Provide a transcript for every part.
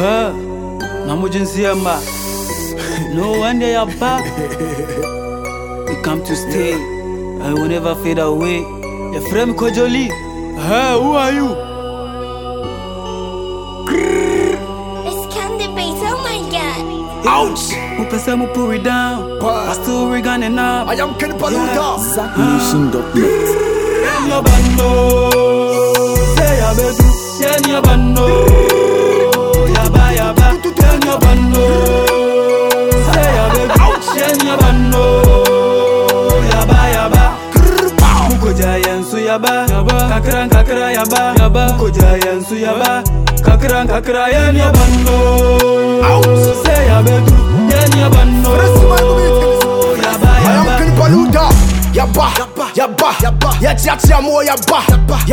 Namujinsiamba. No, one day you're back. We come to stay. I will never fade away. Your friend Kojoli. Who are you? It's Candy Bass, oh my god. Ouch! Who person who pull it down? I still rigging it up. I am Ken Paluda. ZackNation.net. Your bando. Say your baby. Yen your bando. Yaba yaba. Yen your bando. Say your baby. Yen your bando. Yaba yaba. Muko jayan su yaba. Kakran kakra yaba. Muko jayan su yaba. Kakran kakra yen your bando. Say your baby. Yen your bando. Yaba I am yaba. Ken Paluda. Yaba, yaba, yacha mo yaba,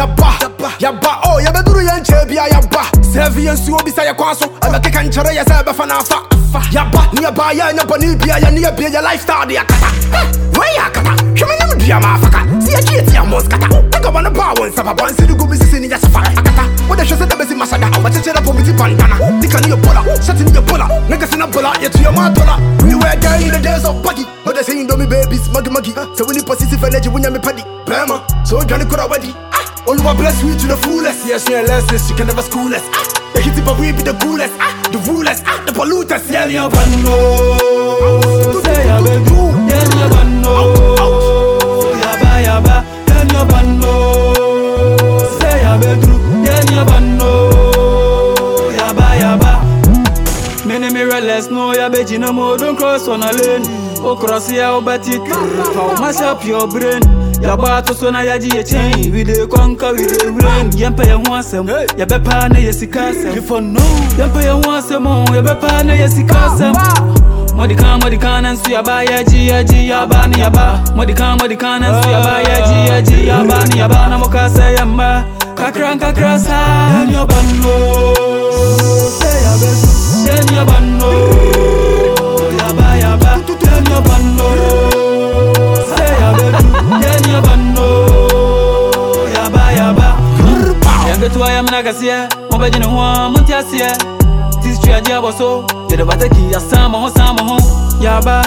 yaba, oh yabeduru yanchebia yaba. Sevi yansu obisa yakwaso, abeke kanchere ya sebe fanafa. Yaba, ni yaba ya nyabani bia ya ni yabia ya lifestyle ya kata. Why ya kata? Sheme na mbia mafaka. Si ya kieti ya moskata. Taka wana ba won sapa ban sidu gubi sisi ni ya safa akata. Wada shose da bezi masada, wachechera pomiti bandana. Tika ni yobola, shati ni yobola. Nigga sina bola, yetu ya matola. We were there in the days of buggy. No they saying don't me babies, muggy. So when you positive energy when you me paddy. Bama, so Johnny could already. Oluwa bless we to the fullest. Yes, yeah, lessons, you can never school us. The hit but we be the coolest, the rulers, the polluters. Yeah, Your bando. Say your baby. Yen your bando. Yaba yaba. Yen your bando. Say your baby. Yen your bando. Yaba yaba. Many mirrorless no ya beji no more. Don't cross on a lane. O cross ya o batik. How mash up your brain. Yaba to so na yaji ye chain. We dey conquer, we dey reign. Yempe ya wansem. Ya bepa na yesikasem. You for no. Yempe ya wansem. Ya bepa na yesikasem. Modikan and yaba yaji yaba ni yaba. Modikan and yaba yaji yaba ni yaba. Na mokase yamba. Kakra sa. Yen your bando. Say ya baby. Yen your bando. Yaba yaba. Yen your bando. Say ya baby. Yen your bando. Yaba yaba. Yangetu aya mnagasia. Mobajini huwa muntiasia. Tistri ya diabo so. Yede bateki ya sama ho. Yaba.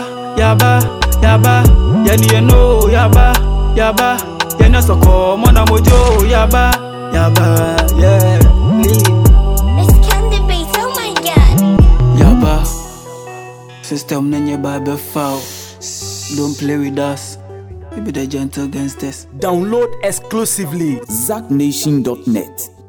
Yani you know yaba. Yani soko mwana mojo. Yaba. Yeah. It's Candy Bass, oh my god. Yaba. System nenye baby foul. Don't play with us. We be the gentle gangsters. Download exclusively ZackNation.net.